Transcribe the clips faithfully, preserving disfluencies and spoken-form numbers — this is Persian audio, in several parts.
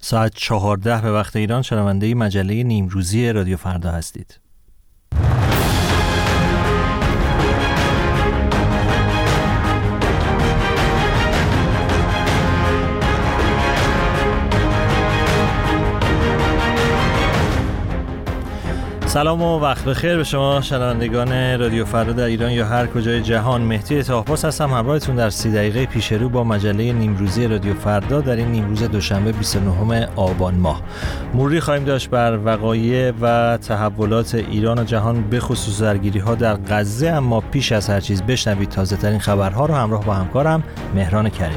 ساعت چهارده به وقت ایران شنونده مجله نیمروزی رادیو فردا هستید. سلام و وقت بخیر به شما شنوندگان رادیو فردا در ایران یا هر کجای جهان. مهدی طاهرپاس هستم، همراهتون در سی دقیقه پیش رو با مجله نیمروزی رادیو فردا در این نیمروز دوشنبه بیست و نهم آبان ماه. مروری خواهیم داشت بر وقایع و تحولات ایران و جهان، به خصوص درگیری‌ها در غزه. اما پیش از هر چیز بشنوید تازه‌ترین خبرها رو همراه با همکارم مهران کریمی.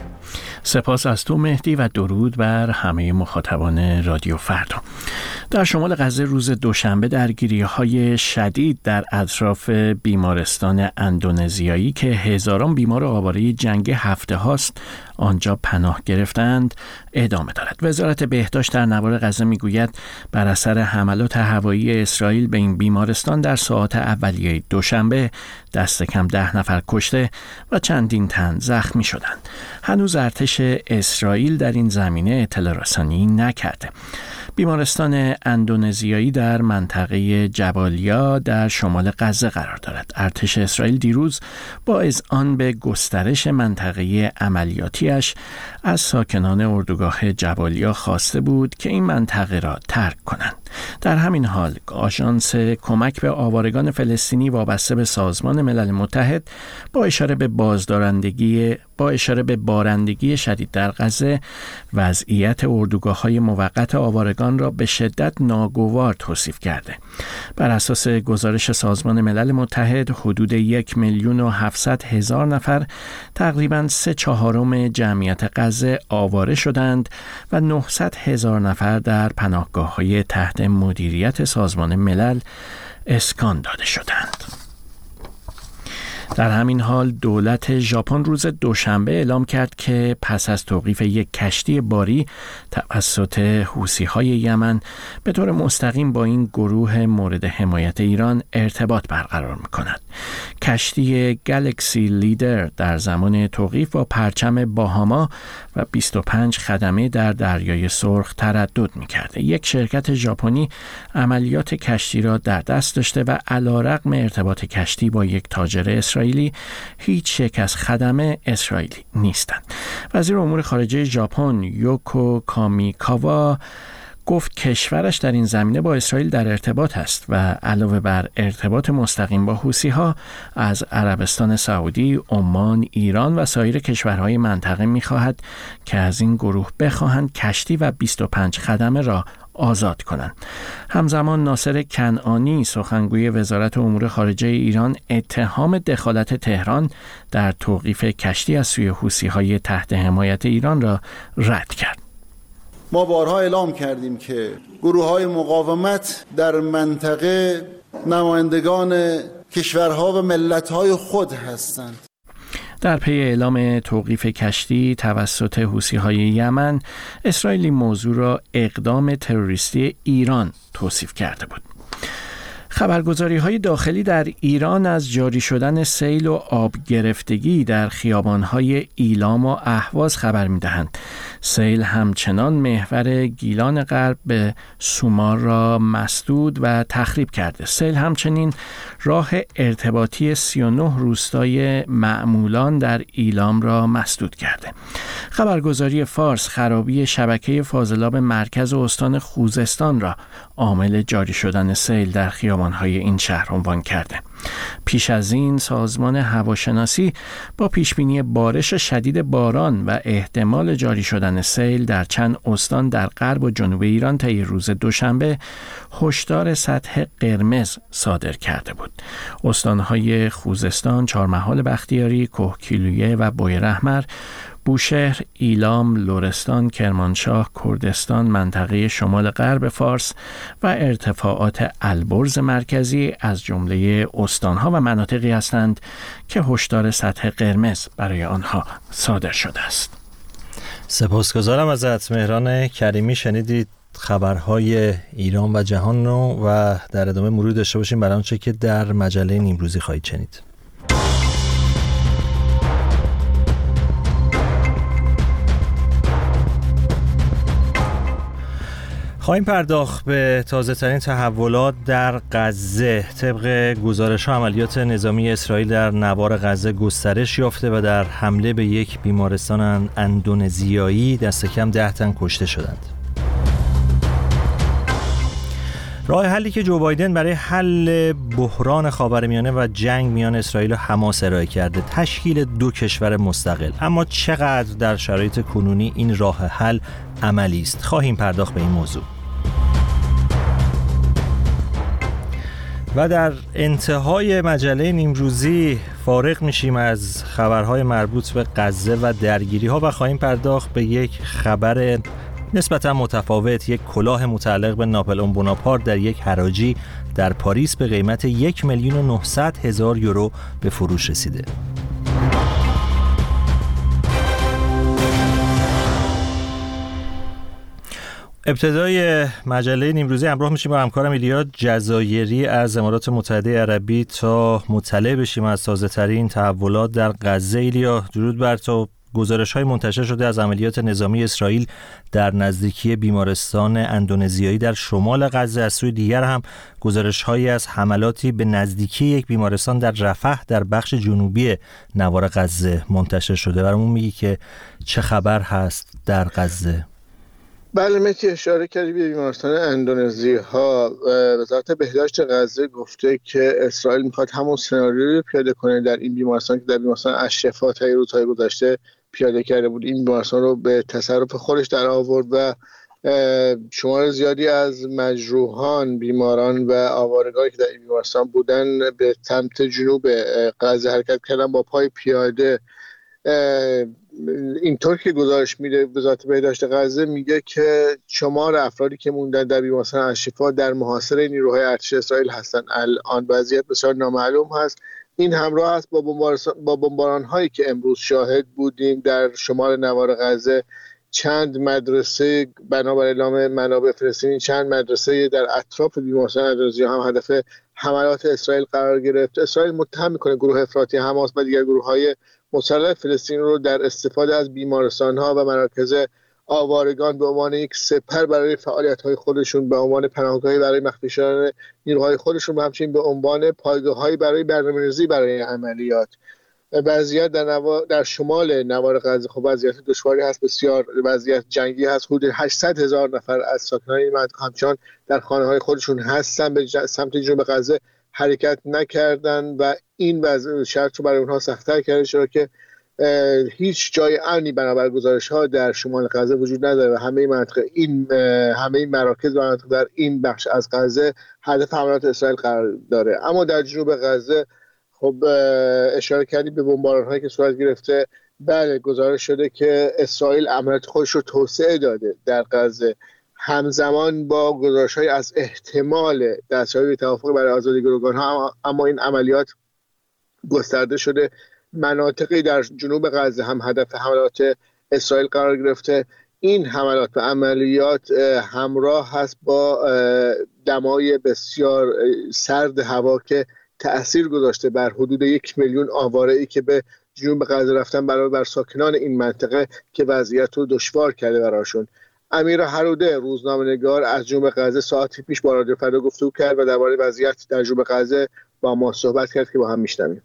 سپاس از تو مهدی و درود بر همه مخاطبان رادیو فردا. در شمال غزه روز دوشنبه درگیری‌های شدید در اطراف بیمارستان اندونزیایی که هزاران بیمار آواره جنگ هفته هاست آنجا پناه گرفتند ادامه دارد. وزارت بهداشت در نوار غزه میگوید بر اثر حملات هوایی اسرائیل به این بیمارستان در ساعات اولیه دوشنبه دست کم ده نفر کشته و چندین تن زخمی شدند. هنوز ارتش اسرائیل در این زمینه اطلاع رسانی نکرده. بیمارستان اندونزیایی در منطقه جبالیا در شمال غزه قرار دارد. ارتش اسرائیل دیروز با اذعان به گسترش منطقه عملیاتیش از ساکنان اردوگاه جبالیا خواسته بود که این منطقه را ترک کنند. در همین حال آژانس کمک به آوارگان فلسطینی وابسته به سازمان ملل متحد با اشاره به بازدارندگی با اشاره به بارندگی شدید در غزه وضعیت اردوگاه‌های موقت آوارگان را به شدت ناگوار توصیف کرده. بر اساس گزارش سازمان ملل متحد حدود یک میلیون و هفتصد هزار نفر، تقریباً سه چهارم جمعیت غزه آواره شدند و نهصد هزار نفر در پناهگاه‌های تحت مدیریت سازمان ملل اسکان داده شدند. در همین حال دولت ژاپن روز دوشنبه اعلام کرد که پس از توقیف یک کشتی باری توسط حوثی‌های یمن به طور مستقیم با این گروه مورد حمایت ایران ارتباط برقرار می‌کند. کشتی گلکسی لیدر در زمان توقیف با پرچم باهاما و بیست و پنج خدمه در دریای سرخ تردد می‌کرد. یک شرکت ژاپنی عملیات کشتی را در دست داشته و علی‌رغم ارتباط کشتی با یک تاجر اسرائیلی هیچ یک از خدمه اسرائیلی نیستند. وزیر امور خارجه ژاپن یوکو کامیکاوا گفت کشورش در این زمینه با اسرائیل در ارتباط است و علاوه بر ارتباط مستقیم با حوثی‌ها از عربستان سعودی، عمان، ایران و سایر کشورهای منطقه می‌خواهد که از این گروه بخواهند کشتی و بیست و پنج خدمه را آزاد کنند. همزمان ناصر کنعانی سخنگوی وزارت امور خارجه ایران اتهام دخالت تهران در توقیف کشتی از سوی حوثی‌های تحت حمایت ایران را رد کرد. ما بارها اعلام کردیم که گروه‌های مقاومت در منطقه نمایندگان کشورها و ملت‌های خود هستند. در پی اعلام توقیف کشتی توسط حوثی‌های یمن، اسرائیل این موضوع را اقدام تروریستی ایران توصیف کرده بود. خبرگزاری‌های داخلی در ایران از جاری شدن سیل و آب گرفتگی در خیابان‌های ایلام و اهواز خبر می‌دهند. سیل همچنان محور گیلان غرب به سومار را مسدود و تخریب کرده. سیل همچنین راه ارتباطی سی و نه روستای معمولان در ایلام را مسدود کرده. خبرگزاری فارس خرابی شبکه فاضلاب مرکز و استان خوزستان را عامل جاری شدن سیل در خیابان‌های این شهر عنوان کرده. پیش از این سازمان هواشناسی با پیشبینی بارش شدید باران و احتمال جاری شدن سیل در چند استان در غرب و جنوب ایران طی روز دوشنبه هشدار سطح قرمز صادر کرده بود. استان‌های خوزستان، چهارمحال بختیاری، کهگیلویه و بویراحمر، بوشهر، ایلام، لرستان، کرمانشاه، کردستان، منطقه شمال غرب فارس و ارتفاعات البرز مرکزی از جمله استانها و مناطقی هستند که هشدار سطح قرمز برای آنها صادر شده است. سپاسگزارم ازت مهران کریمی. شنیدید خبرهای ایران و جهان رو و در ادامه مرور داشته باشیم برای آنچه که در مجله نیمروزی خواهید شنید. خواهیم پرداخت به تازه ترین تحولات در غزه. طبق گزارش ها عملیات نظامی اسرائیل در نوار غزه گسترش یافته و در حمله به یک بیمارستان اندونزیایی دست کم ده تن کشته شدند. راه حلی که جو بایدن برای حل بحران خاورمیانه و جنگ میان اسرائیل و حماس ارائه کرده تشکیل دو کشور مستقل، اما چقدر در شرایط کنونی این راه حل عملی است؟ خواهیم پرداخت به این موضوع. و در انتهای مجله نیمروزی فارغ میشیم از خبرهای مربوط به غزه و درگیری‌ها و خواهیم پرداخت به یک خبر نسبتا متفاوت. یک کلاه متعلق به ناپلئون بوناپارت در یک حراجی در پاریس به قیمت یک میلیون و نهصد هزار یورو به فروش رسیده. ابتدای مجله نیمروزی همراه میشیم با همکارم ایلیا جزایری از امارات متحده عربی تا مطلع بشیم از تازه ترین تحولات در غزه. ایلیا، درود بر تو. گزارش‌های منتشر شده از عملیات نظامی اسرائیل در نزدیکی بیمارستان اندونزیایی در شمال غزه. از سوی دیگر هم گزارش‌هایی از حملاتی به نزدیکی یک بیمارستان در رفح در بخش جنوبی نوار غزه منتشر شده. برامون میگی که چه خبر هست در غزه؟ بله مهدی، اشاره کردی به بیمارستان اندونزی ها. وزارت بهداشت غزه گفته که اسرائیل میخواد همون سناریو رو پیاده کنه در این بیمارستان که در بیمارستان الشفا تا روزهای گذشته پیاده کرده بود. این بیمارستان رو به تصرف خودش در آورد و شمار زیادی از مجروحان، بیماران و آوارگانی که در این بیمارستان بودن به سمت جنوب غزه حرکت کردن با پای پیاده. اینطور که گزارش میده وزارت بهداشت غزه میگه که شمار افرادی که موندن در بیمارستان الشفا در محاصره نیروهای ارتش اسرائیل هستن. الان وضعیت بسیار نامعلوم هست. این همراه است با با بمباران هایی که امروز شاهد بودیم در شمال نوار غزه. چند مدرسه بنابر اعلام منابع فلسطینی چند مدرسه در اطراف بیمارستان اندونزی هم هدف حملات اسرائیل قرار گرفت. اسرائیل متهم میکنه گروه افراطی حماس و دیگر گروه‌های مسلح فلسطین رو در استفاده از بیمارستان‌ها و مراکز آوارگان به عنوان یک سپر برای فعالیت‌های خودشون، به عنوان پناهگاهی برای مخفی شدن نیروهای خودشون و همچنین به عنوان پایگاه‌هایی برای برنامه‌ریزی برای عملیات. وضعیت در نوا... در شمال نوار غزه خب وضعیت دشواری هست، بسیار وضعیت جنگی هست. حدود هشتصد هزار نفر از ساکنان این منطقه همچنان در خانه‌های خودشون هستن، به ج... سمت جنوب غزه حرکت نکردن و این وضع شرط رو برای اونها سخت‌تر کرده، چرا که هیچ جای امنی بنابر گزارش‌ها در شمال غزه وجود نداره و همه منطقه این همه این مراکز و مناطق در این بخش از غزه هدف حملات اسرائیل قرار داره. اما در جنوب غزه خب اشاره کردی به بمباران‌هایی که صورت گرفته. بله، گزارش شده که اسرائیل عملیات خودش رو توسعه داده در غزه، همزمان با گزارش‌های از احتمال دستیابی به توافق برای آزادی گروگان‌ها، اما این عملیات گسترده شده. مناطقی در جنوب غزه هم هدف حملات اسرائیل قرار گرفته. این حملات و عملیات همراه هست با دمای بسیار سرد هوا که تأثیر گذاشته بر حدود یک میلیون آواره‌ای که به جنوب غزه رفتن برای بر ساکنان این منطقه که وضعیت رو دشوار کرده براشون. امیر هروده، روزنامه‌نگار از جنوب غزه، ساعتی پیش با رادیو فردا گفتگو کرد و درباره وضعیت در جنوب غزه با ما صحبت کرد که با هم میشنویم.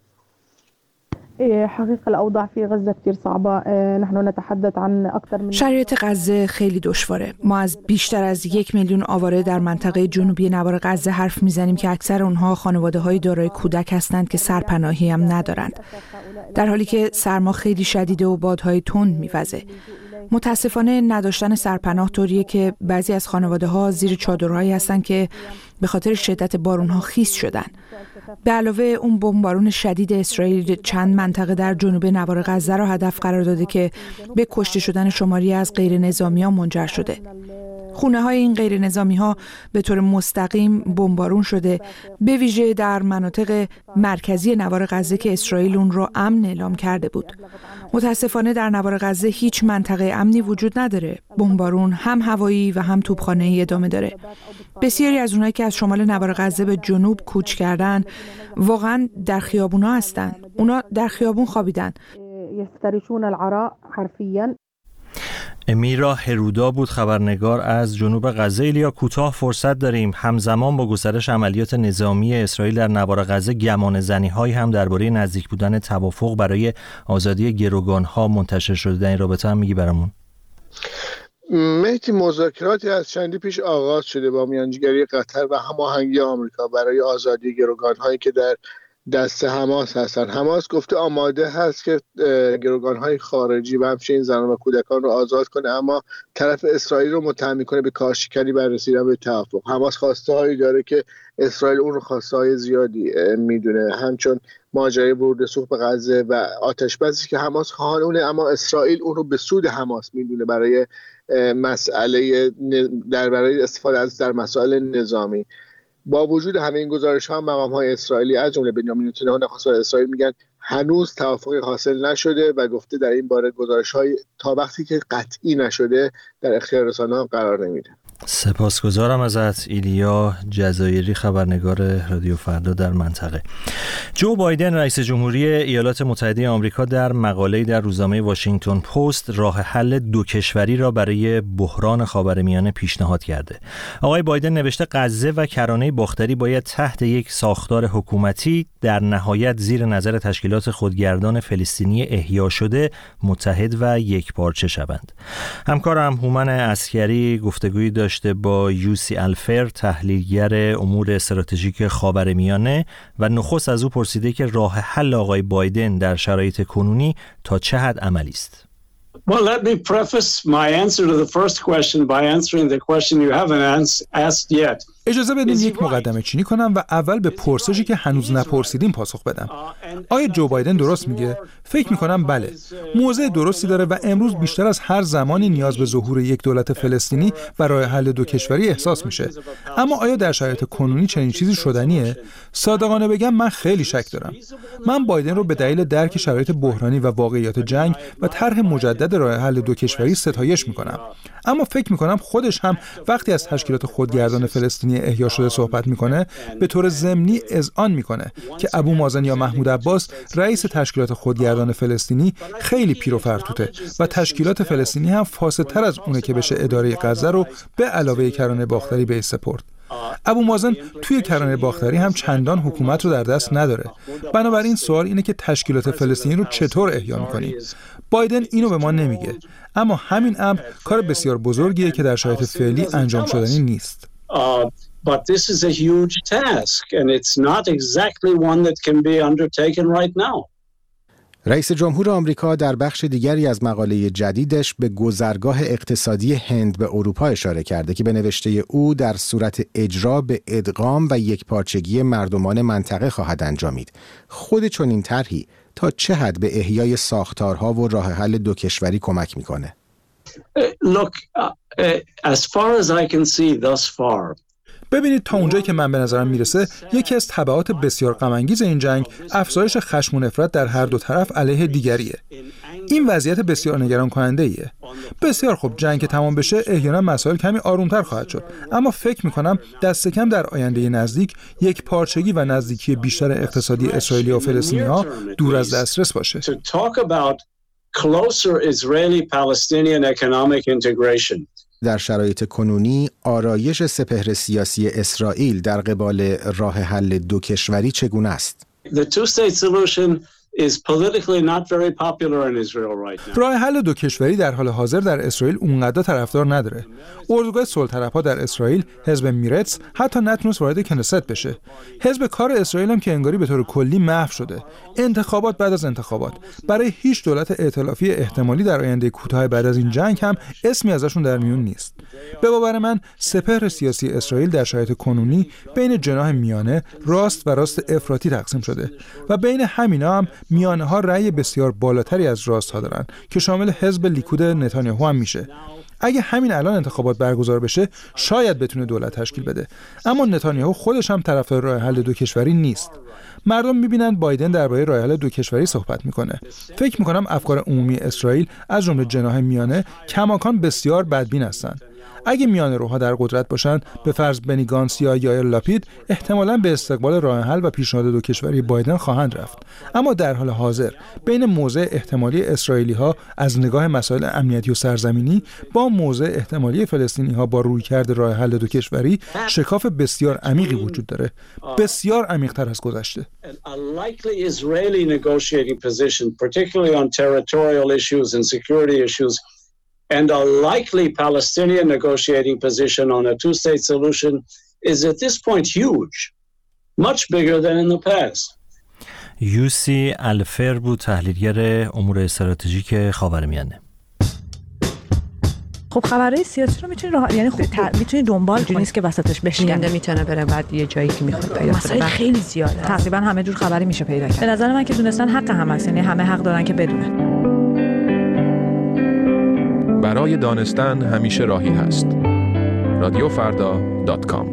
حقیقة الأوضاع في غزة كتير صعبة. نحن نتحدث عن أكثر من شرایط غزه خیلی دشواره. ما از بیشتر از یک میلیون آواره در منطقه جنوبی نوار غزه حرف میزنیم که اکثر اونها خانواده‌های دارای کودک هستند که سرپناهی هم ندارند، در حالی که سرما خیلی شدیده و بادهای تند میوزه. متاسفانه نداشتن سرپناه طوریه که بعضی از خانواده‌ها زیر چادرهایی هستن که به خاطر شدت بارون‌ها خیس شدن. به علاوه اون بمبارون شدید اسرائیل چند منطقه در جنوب نوار غزه را هدف قرار داده که به کشته شدن شماری از غیر نظامیان منجر شده. خونه های این غیر نظامی ها به طور مستقیم بمبارون شده، به ویژه در مناطق مرکزی نوار غزه که اسرائیل اون را امن اعلام کرده بود. متاسفانه در نوار غزه هیچ منطقه امنی وجود نداره. بمبارون هم هوایی و هم توپخانه‌ای ادامه داره. بسیاری از اونایی که از شمال نوار غزه به جنوب کوچ کردن واقعا در خیابونا هستن. اونا در خیابون خوابیدن. يفترشون العراء حرفيا. امیرا هرودا بود خبرنگار از جنوب غزه. ایلیا کوتاه فرصت داریم. همزمان با گسترش عملیات نظامی اسرائیل در نوار غزه گمانه‌زنی‌هایی هم درباره نزدیک بودن توافق برای آزادی گروگان‌ها منتشر شده. در این رابطه هم میگی برامون؟ مهدی، مذاکراتی از چندی پیش آغاز شده با میانجیگری قطر و هماهنگی آمریکا برای آزادی گروگان‌هایی که در دست حماس هستن. حماس گفته آماده هست که گروگان‌های خارجی و همچنین زنان و کودکان رو آزاد کنه، اما طرف اسرائیل رو متهم کنه به کارشکنی بر رسیدن به توافق. حماس خواسته هایی داره که اسرائیل اون رو خواسته های زیادی میدونه، همچون ماجرای ورود سوخت به غزه و آتش بسی که حماس خواهانونه، اما اسرائیل اون رو به سود حماس میدونه برای مسئله در برای استفاده از در مسائل نظامی. با وجود همه این گزارش‌ها، مقام‌های اسرائیلی از جمله بنیامین نتانیاهو نخست وزیر اسرائیل میگن هنوز توافقی حاصل نشده و گفته در این باره گزارش‌های تا وقتی که قطعی نشده در اختیار رسانه‌ها قرار نمیده. سپاسگزارم ازت ایلیا جزایری، خبرنگار رادیو فردا در منطقه. جو بایدن رئیس جمهوری ایالات متحده آمریکا در مقاله‌ای در روزنامه واشنگتن پست راه حل دو کشوری را برای بحران خاورمیانه پیشنهاد کرده. آقای بایدن نوشته غزه و کرانه باختری باید تحت یک ساختار حکومتی در نهایت زیر نظر تشکیلات خودگردان فلسطینی احیا شده متحد و یکپارچه شوند. همکارم هومن عسکری گفتگویی داشته با یوسی الفر، تحلیلگر امور استراتژیک خاورمیانه، و نخست از او پرسیده که راه حل آقای بایدن در شرایط کنونی تا چه حد عملی است. Well, let me preface my answer to the first question by answering the question you haven't asked yet. اجازه بدین یک مقدمه چینی کنم و اول به پرسشی که هنوز نپرسیدیم پاسخ بدم. آیا جو بایدن درست میگه؟ فکر میکنم بله. موضع درستی داره و امروز بیشتر از هر زمانی نیاز به ظهور یک دولت فلسطینی و راه حل دو کشوری احساس میشه. اما آیا در شرایط کنونی چنین چیزی شدنیه؟ صادقانه بگم من خیلی شک دارم. من بایدن رو به دلیل درک شرایط بحرانی و واقعیات جنگ و طرح مجدد راه حل دو کشوری ستایش میکنم. اما فکر میکنم خودش هم وقتی از تشکیلات خودگردان فلسطینی احیا شده صحبت میکنه به طور ضمنی اذعان میکنه که ابو مازن یا محمود عباس رئیس تشکیلات خودگردان فلسطینی خیلی پیر و فرتوته و تشکیلات فلسطینی هم فاسدتر از اونه که بشه اداره غزه رو به علاوه کرانه باختری به سپرد. ابو مازن توی کرانه باختری هم چندان حکومت رو در دست نداره. بنابراین سوال اینه که تشکیلات فلسطینی رو چطور احیا میکنیم؟ بایدن اینو به ما نمیگه، اما همین امر کار بسیار بزرگیه که در شرایط فعلی انجام شدنی نیست. But this is a huge task and it's not exactly one that can be undertaken right now. رئیس جمهور آمریکا در بخش دیگری از مقاله جدیدش به گذرگاه اقتصادی هند به اروپا اشاره کرده که به نوشته او در صورت اجرا به ادغام و یکپارچگی مردمان منطقه خواهد انجامید. خود چنین طرحی تا چه حد به احیای ساختارها و راه حل دو کشوری کمک میکنه؟ Uh, look, uh, uh, as far as I can see thus far. ببینید تا اونجایی که من به نظرم میرسه یکی از تبعات بسیار غم‌انگیز این جنگ افزایش خشم و نفرت در هر دو طرف علیه دیگریه. این وضعیت بسیار نگران کننده ایه. بسیار خوب، جنگ که تمام بشه احیانا مسائل کمی آرومتر خواهد شد، اما فکر میکنم دست کم در آینده نزدیک یک پارچگی و نزدیکی بیشتر اقتصادی اسرائیلی و فلسطینی ها دور از دسترس باشه. در شرایط کنونی آرایش سپهر سیاسی اسرائیل در قبال راه حل دو کشوری چگونه است؟ راه حل دو کشوری در حال حاضر در اسرائیل اونقدر طرفدار نداره. اردوگاه صلح‌طلب‌ها در اسرائیل، حزب میرتس، حتی نتونست وارد کنست بشه. حزب کار اسرائیل هم که انگاری به طور کلی محو شده. انتخابات بعد از انتخابات. برای هیچ دولت ائتلافی احتمالی در آینده کوتاه بعد از این جنگ هم اسمی ازشون در میون نیست. به باور من سپهر سیاسی اسرائیل در شرایط کنونی بین جناح میانه، راست و راست افراطی تقسیم شده و بین همینا هم میانه ها رأی بسیار بالاتری از راست ها دارن که شامل حزب لیکود نتانیاهو هم میشه. اگه همین الان انتخابات برگزار بشه شاید بتونه دولت تشکیل بده، اما نتانیاهو خودش هم طرفدار راه حل دو کشوری نیست. مردم میبینن بایدن درباره راه حل دو کشوری صحبت میکنه. فکر میکنم افکار عمومی اسرائیل از جمله جناح میانه کماکان بسیار بدبین هستن. اگه میان روها در قدرت باشن، به فرض بنی گانس یا یائیر لاپید، احتمالاً به استقبال راه حل و پیشنهاد دو کشوری بایدن خواهند رفت. اما در حال حاضر بین موضع احتمالی اسرائیلی‌ها از نگاه مسائل امنیتی و سرزمینی با موضع احتمالی فلسطینی‌ها با رویکرد راه حل دو کشوری شکاف بسیار عمیقی وجود داره، بسیار عمیق‌تر از گذشته. And a likely Palestinian negotiating position on a two-state solution is at this point huge, much bigger than in the past. یوسی الفر بود، تحلیلگر امور استراتژیک خاورمیانه. خب خبرهای سیاسی رو میتونی راه یعنی خب میتونی دنبال کنی، نیست که وسطش بشکنی، میتونه بره بعد یه جایی که میخواد پیدا کنه. مسائل خیلی زیاده، تقریبا همه جور خبری میشه پیدا کرد. به نظر من که دونستن حق هم هست، یعنی همه حق دارن که بدونن. برای دانستن همیشه راهی هست. رادیو فردا دات کام.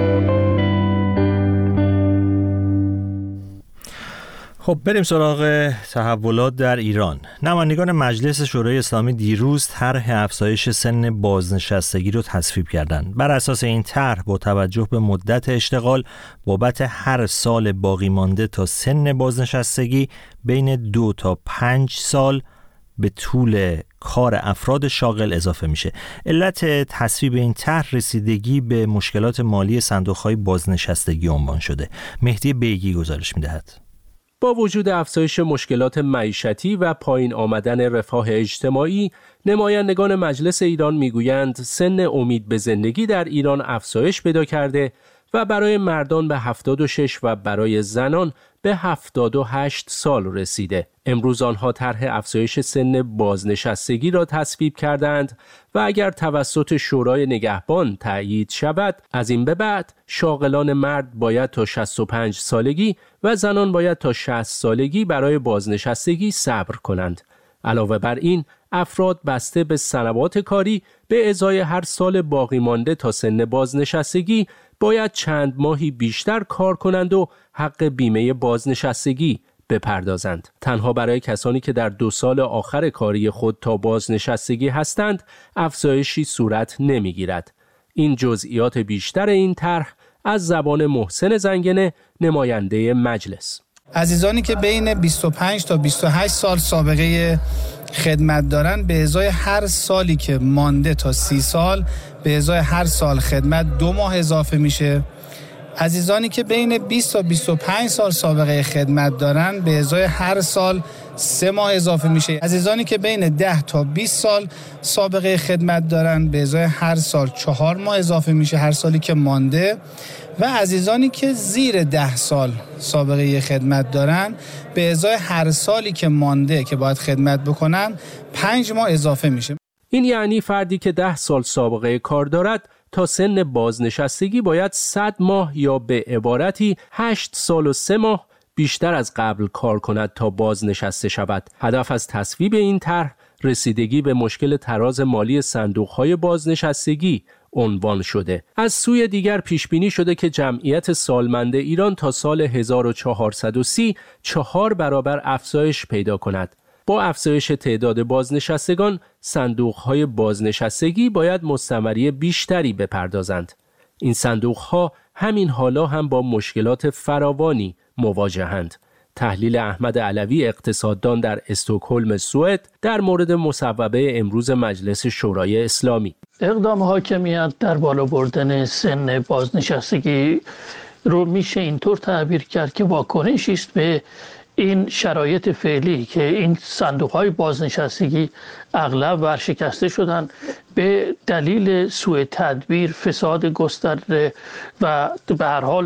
خب بریم سراغ تحولات در ایران. نمایندگان مجلس شورای اسلامی دیروز طرح افزایش سن بازنشستگی رو تصویب کردند. بر اساس این طرح با توجه به مدت اشتغال بابت هر سال باقی مانده تا سن بازنشستگی بین دو تا پنج سال به طول کار افراد شاغل اضافه میشه. علت تصویب این طرح رسیدگی به مشکلات مالی صندوق‌های بازنشستگی عنوان شده. مهدی بیگی گزارش میدهد. با وجود افزایش مشکلات معیشتی و پایین آمدن رفاه اجتماعی، نمایندگان مجلس ایران میگویند سن امید به زندگی در ایران افزایش پیدا کرده و برای مردان به هفتاد و شش و برای زنان به هفتاد و هشت سال رسیده. امروز آنها طرح افزایش سن بازنشستگی را تصویب کردند و اگر توسط شورای نگهبان تأیید شود، از این به بعد شاغلان مرد باید تا شصت و پنج سالگی و زنان باید تا شصت سالگی برای بازنشستگی صبر کنند. علاوه بر این، افراد بسته به سنوات کاری به ازای هر سال باقی مانده تا سن بازنشستگی باید چند ماهی بیشتر کار کنند و حق بیمه بازنشستگی بپردازند. تنها برای کسانی که در دو سال آخر کاری خود تا بازنشستگی هستند، افزایشی صورت نمیگیرد. این جزئیات بیشتر این طرح از زبان محسن زنگنه، نماینده مجلس. عزیزانی که بین بیست و پنج تا بیست و هشت سال سابقه خدمت دارن، به ازای هر سالی که مانده تا سی سال به ازای هر سال خدمت دو ماه اضافه میشه. عزیزانی که بین بیست تا بیست و پنج سال سابقه خدمت دارن، به ازای هر سال سه ماه اضافه میشه. عزیزانی که بین ده تا بیست سال سابقه خدمت دارن، به ازای هر سال چهار ماه اضافه میشه هر سالی که مانده. و عزیزانی که زیر ده سال سابقه خدمت دارن، به ازای هر سالی که مانده که باید خدمت بکنن پنج ماه اضافه میشه. این یعنی فردی که ده سال سابقه کار دارد تا سن بازنشستگی باید صد ماه یا به عبارتی هشت سال و سه ماه بیشتر از قبل کار کند تا بازنشسته شود. هدف از تصویب این طرح رسیدگی به مشکل تراز مالی صندوق‌های بازنشستگی عنوان شده. از سوی دیگر پیش بینی شده که جمعیت سالمند ایران تا سال هزار و چهارصد و سی چهار برابر افزایش پیدا کند. با افزایش تعداد بازنشستگان، صندوق‌های بازنشستگی باید مستمری بیشتری بپردازند. این صندوق‌ها همین حالا هم با مشکلات فراوانی مواجهند. تحلیل احمد علوی، اقتصاددان در استکهلم، سوئد، در مورد مصوبه امروز مجلس شورای اسلامی. اقدام حاکمیت در بالا بردن سن بازنشستگی رو میشه اینطور تعبیر کرد که واکنشی است به این شرایط فعلی که این صندوق‌های بازنشستگی اغلب ورشکسته شدن به دلیل سوء تدبیر، فساد گسترده و به هر حال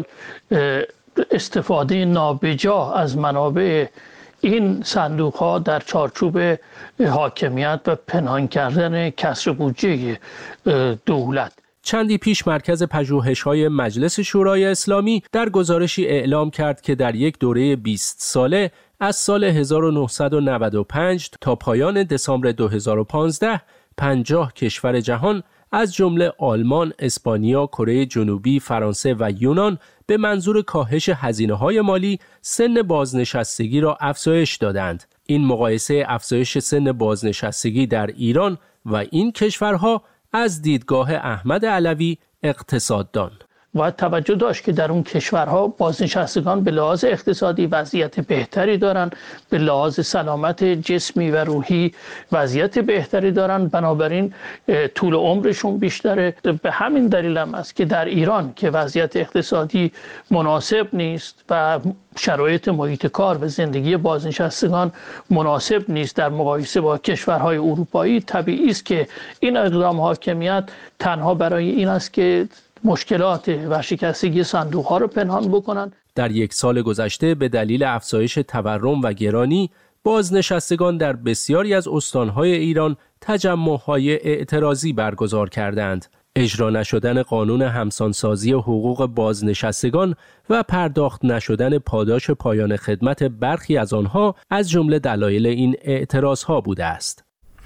استفاده نابجا از منابع این صندوق‌ها در چارچوب حاکمیت و پنهان کردن کسر بودجه دولت. چندی پیش مرکز پژوهش‌های مجلس شورای اسلامی در گزارشی اعلام کرد که در یک دوره بیست ساله از سال هزار و نهصد و نود و پنج تا پایان دسامبر دو هزار و پانزده پنجاه کشور جهان از جمله آلمان، اسپانیا، کره جنوبی، فرانسه و یونان به منظور کاهش هزینه‌های مالی سن بازنشستگی را افزایش دادند. این مقایسه افزایش سن بازنشستگی در ایران و این کشورها از دیدگاه احمد علوی اقتصاددان. باید توجه داشت که در اون کشورها بازنشستگان به لحاظ اقتصادی وضعیت بهتری دارن، به لحاظ سلامت جسمی و روحی وضعیت بهتری دارن، بنابراین طول عمرشون بیشتره. به همین دلیل هم است که در ایران که وضعیت اقتصادی مناسب نیست و شرایط محیط کار و زندگی بازنشستگان مناسب نیست در مقایسه با کشورهای اروپایی، طبیعی است که این اقدام حاکمیت تنها برای این است که مشکلات ورشکستگی صندوق‌ها رو پنهان بکنن. در یک سال گذشته به دلیل افزایش تورم و گرانی، بازنشستگان در بسیاری از استان‌های ایران تجمع‌های اعتراضی برگزار کردند. اجرا نشدن قانون همسانسازی حقوق بازنشستگان و پرداخت نشدن پاداش پایان خدمت برخی از آنها از جمله دلایل این اعتراض‌ها بوده است.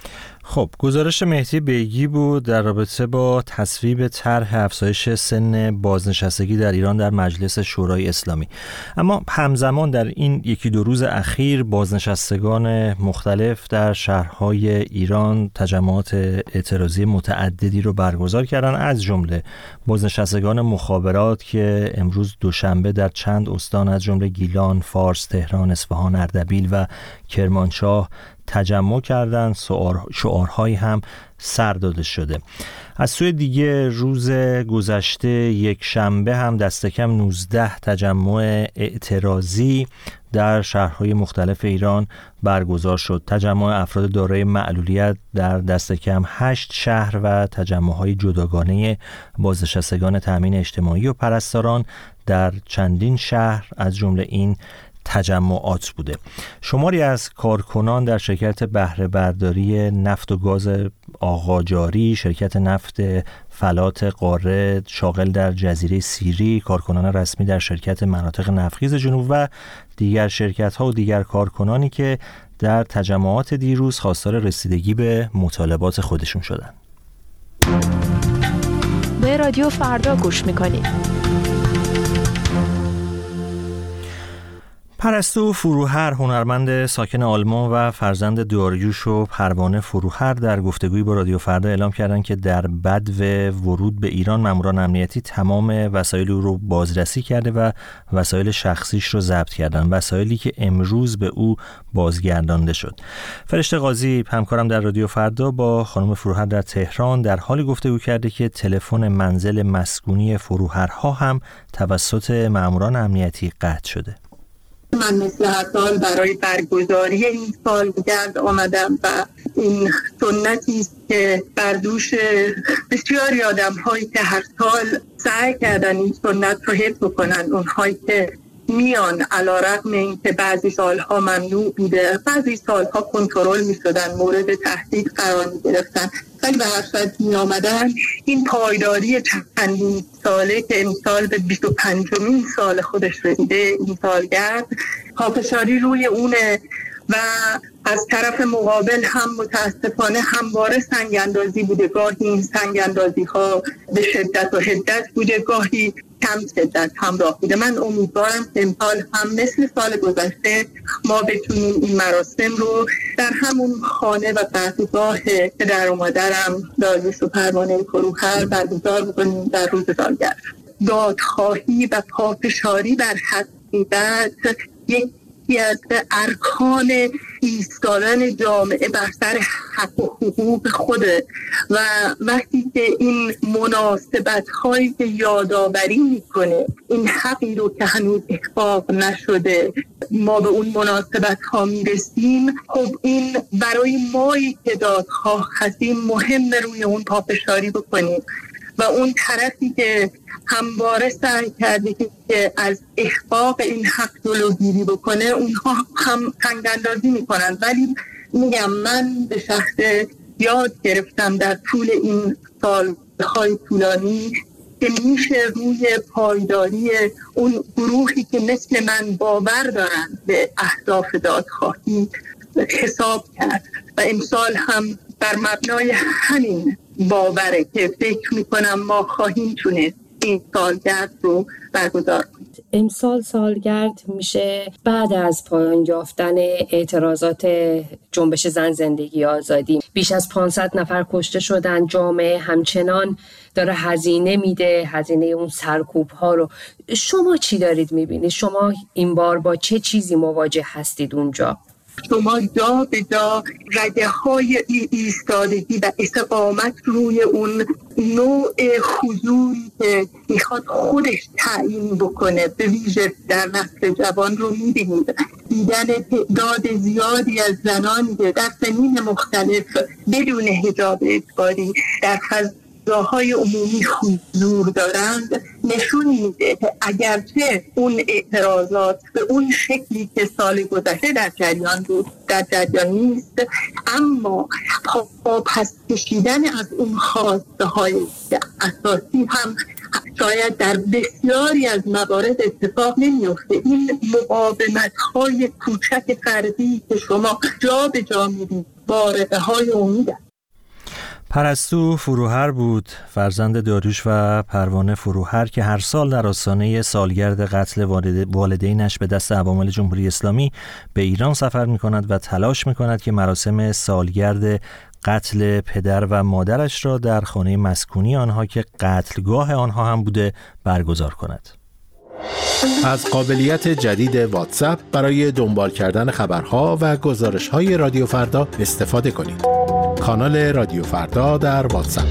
خب، گزارش مهدی بیگی بود در رابطه با تصویب طرح افزایش سن بازنشستگی در ایران در مجلس شورای اسلامی. اما همزمان در این یکی دو روز اخیر بازنشستگان مختلف در شهرهای ایران تجمعات اعتراضی متعددی رو برگزار کردن، از جمله بازنشستگان مخابرات که امروز دوشنبه در چند استان از جمله گیلان، فارس، تهران، اصفهان، اردبیل و کرمانشاه تجمع کردن. شعارهایی هم سر داده شده. از سوی دیگه روز گذشته یک شنبه هم دست کم نوزده تجمع اعتراضی در شهرهای مختلف ایران برگزار شد. تجمع افراد دارای معلولیت در دست کم هشت شهر و تجمع‌های جداگانه بازنشستگان تامین اجتماعی و پرستاران در چندین شهر از جمله این تجمعات بوده. شماری از کارکنان در شرکت بهره برداری نفت و گاز آقاجاری، شرکت نفت فلات قاره شاغل در جزیره سیری، کارکنان رسمی در شرکت مناطق نفتخیز جنوب و دیگر شرکت‌ها و دیگر کارکنانی که در تجمعات دیروز خواستار رسیدگی به مطالبات خودشون شدند. به رادیو فردا گوش می‌کنید. پرستو فروهر، هنرمند ساکن آلمان و فرزند داریوش و پروانه فروهر، در گفتگویی با رادیو فردا اعلام کردند که در بدو ورود به ایران ماموران امنیتی تمام وسایل او رو بازرسی کرده و وسایل شخصیش رو ضبط کردن، وسایلی که امروز به او بازگردانده شد. فرشته قاضی، همکارم در رادیو فردا، با خانم فروهر در تهران در حالی گفتگو کرده که تلفن منزل مسکونی فروهرها هم توسط ماموران امنیتی قطع شده. من مثل هر سال برای برگزاری این سالگرد آمدم و این سنتی است که بر دوش بسیاری آدم هایی که هر سال سعی کردن این سنت رو حفظ کنن، اونهایی که میان علیرغم اینکه بعضی سالها ممنوع بوده، بعضی سالها کنترل میشدن، مورد تهدید قرار میگرفتن، ولی به هر صورت می آمدن. این پایداری چندین ساله که امسال به بیست و پنجمین سال خودش رسیده، این سالگرد پافشاری روی اونه و از طرف مقابل هم متاسفانه همواره سنگ اندازی بوده. گاهی این سنگ اندازی ها به شدت و حدت بوده، گاهی کم شدت همراه بوده. من امیدوارم که امسال هم مثل سال گذشته ما بتونیم این مراسم رو در همون خانه و قصرگاه پدر و مادرم داریوش و پروانه فروهر برگزار بکنیم در روز سالگرد. دادخواهی و پافشاری بر حقیقت یک یکی از ارکان ایستادن جامعه بر سر حق و حقوق خوده و وقتی که این مناسبت هایی که یادآوری میکنه این حقی رو که هنوز احقاق نشده ما به اون مناسبت ها میرسیم، خب این برای مایی که دادخواه هستیم مهم روی اون پافشاری بکنیم و اون طرفی که همواره سعی کرده که از احقاق این حق جلوگیری بکنه اونها هم تنگ‌اندازی میکنن. ولی میگم من به شخص یاد گرفتم در طول این سالهای طولانی که میشه روی پایداری اون گروهی که مثل من باور دارن به اهداف دادخواهی حساب کرد و امسال هم بر مبنای همین باوره که فکر میکنم ما خواهیم تونست این سالگرد رو برگزار کنیم. امسال سالگرد میشه بعد از پایان یافتن اعتراضات جنبش زن زندگی آزادی. بیش از پانصد نفر کشته شدن. جامعه همچنان داره هزینه میده، هزینه اون سرکوب ها رو. شما چی دارید میبینید؟ شما این بار با چه چیزی مواجه هستید اونجا؟ شما جا به جا رده های ایستادگی و استقامت روی اون نوع حضوری که میخواد خودش تعیین بکنه به ویژه در نسل جوان رو میبینید. دیدن تعداد زیادی از زنانی که در سنین مختلف بدون حجاب اجباری در فضاهای عمومی حضور دارند نشون میده که اگرچه اون اعتراضات به اون شکلی که سال گذشته در جریان بود در جریان نیست، اما با پس کشیدن از اون خواسته های اساسی هم شاید در بسیاری از موارد اتفاق نمیفته. این مقاومت های کوچک فردی که شما جا به جا میدید بارقه های امید. پرستو فروهر بود، فرزند داریوش و پروانه فروهر که هر سال در آستانه سالگرد قتل والدینش به دست عوامل جمهوری اسلامی به ایران سفر می‌کند و تلاش می‌کند که مراسم سالگرد قتل پدر و مادرش را در خانه مسکونی آنها که قتلگاه آنها هم بوده برگزار کند. از قابلیت جدید واتساپ برای دنبال کردن خبرها و گزارش‌های رادیو فردا استفاده کنید. کانال رادیو فردا در واتساپ.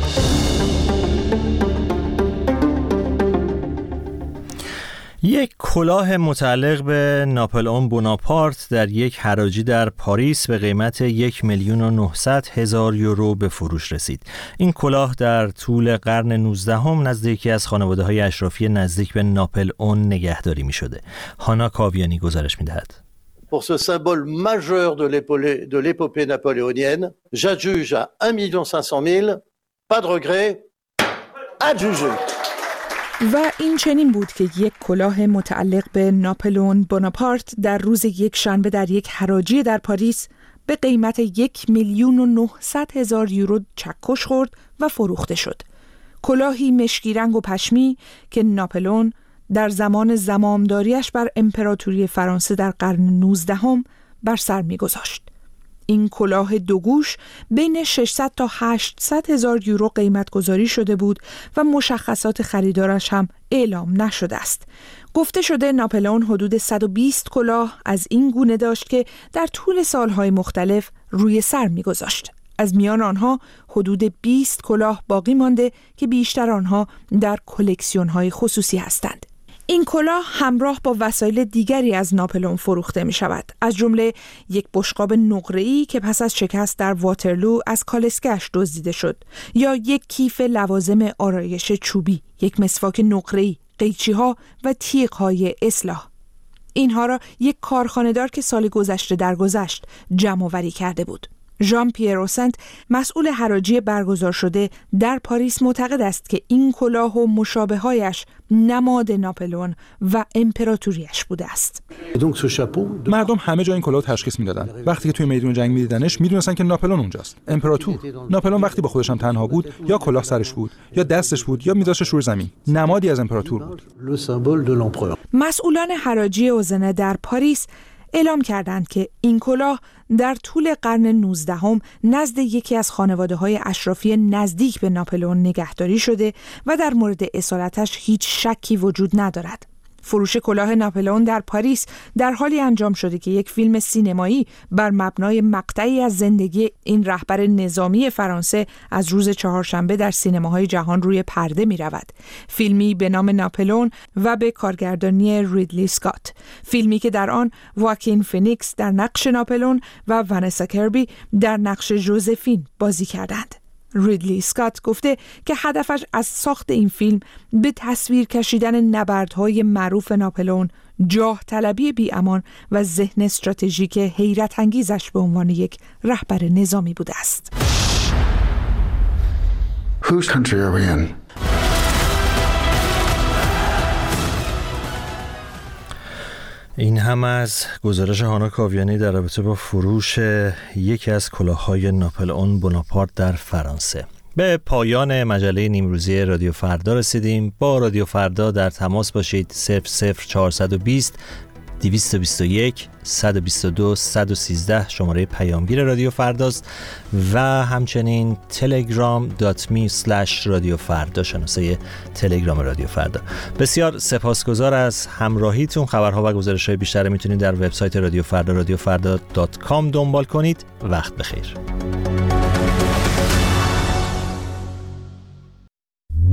یک کلاه متعلق به ناپلئون بوناپارت در یک حراجی در پاریس به قیمت یک میلیون و نهصد هزار یورو به فروش رسید. این کلاه در طول قرن نوزدهم نزد یکی از خانواده‌های اشرافی نزدیک به ناپلئون نگهداری می‌شده. هانا کاویانی گزارش می‌دهد. Pour ce symbole majeur de l'épopée, de l'épopée napoléonienne, j'adjuge à un million cinq cent mille, pas de regret, adjugé. و این چنین بود که یک کلاه متعلق به ناپلئون بوناپارت در روز یک شنبه در یک حراجی در پاریس به قیمت یک میلیون و نهصد هزار یورو چکش خورد و فروخته شد. کلاهی مشکی رنگ و پشمی که ناپلئون در زمان زمامداریش بر امپراتوری فرانسه در قرن نوزدهم بر سر می‌گذاشت. این کلاه دوگوش بین ششصد تا هشتصد هزار یورو قیمت گذاری شده بود و مشخصات خریدارش هم اعلام نشده است. گفته شده ناپلئون حدود صد و بیست کلاه از این گونه داشت که در طول سالهای مختلف روی سر می‌گذاشت. از میان آنها حدود بیست کلاه باقی مانده که بیشتر آنها در کلکسیون‌های خصوصی هستند. این کلاه همراه با وسایل دیگری از ناپلئون فروخته می شود، از جمله یک بشقاب نقره‌ای که پس از شکست در واترلو از کالسکه‌اش دزدیده شد، یا یک کیف لوازم آرایش چوبی، یک مسواک نقره‌ای، قیچی‌ها و تیغ‌های اصلاح. اینها را یک کارخانه‌دار که سال گذشته درگذشت جمع‌آوری کرده بود. ژان پیر اوسنت، مسئول حراجی برگزار شده در پاریس، معتقد است که این کلاه و مشابه‌هایش نماد ناپلئون و امپراتوریش بوده است. مردم همه جا این کلاه تشخیص میدادن. وقتی که توی میدون جنگ میدیدنش میدونستن که ناپلئون اونجاست، امپراتور. ناپلئون وقتی با خودش هم تنها بود، یا کلاه سرش بود، یا دستش بود، یا میذاشتش روی زمین. نمادی از امپراتور بود. مسئولان حراجی اوزنه در پاریس اعلام کردند که این کلاه در طول قرن نوزدهم نزد یکی از خانواده‌های اشرافی نزدیک به ناپلئون نگهداری شده و در مورد اصالتش هیچ شکی وجود ندارد. فروش کلاه ناپلئون در پاریس در حالی انجام شده که یک فیلم سینمایی بر مبنای مقطعی از زندگی این رهبر نظامی فرانسه از روز چهارشنبه در سینماهای جهان روی پرده می رود. فیلمی به نام ناپلئون و به کارگردانی ریدلی اسکات. فیلمی که در آن واکین فینیکس در نقش ناپلئون و ونسا کربی در نقش ژوزفین بازی کردند. ریدلی اسکات گفته که هدفش از ساخت این فیلم به تصویر کشیدن نبردهای معروف ناپلئون، جاه طلبی بی امان و ذهن استراتژیک حیرت انگیزش به عنوان یک رهبر نظامی بوده است. Whose country are we in? این هم از گزارش هانا کاویانی در رابطه با فروش یکی از کلاه‌های ناپلئون بوناپارت در فرانسه. به پایان مجله نیمروزی رادیو فردا رسیدیم. با رادیو فردا در تماس باشید. صفر صفر چهارصد و بیست دویست و بیست و یک صد و بیست و دو صد و سیزده شماره پیامگیر رادیو فرداست و همچنین تلگرام دات می اسلش رادیو فردا، شناسه تلگرام رادیو فردا. بسیار سپاسگزار از همراهیتون. خبرها و گزارش‌های بیشتر میتونید در وبسایت رادیو فردا رادیو فردا دات کام دنبال کنید. وقت بخیر.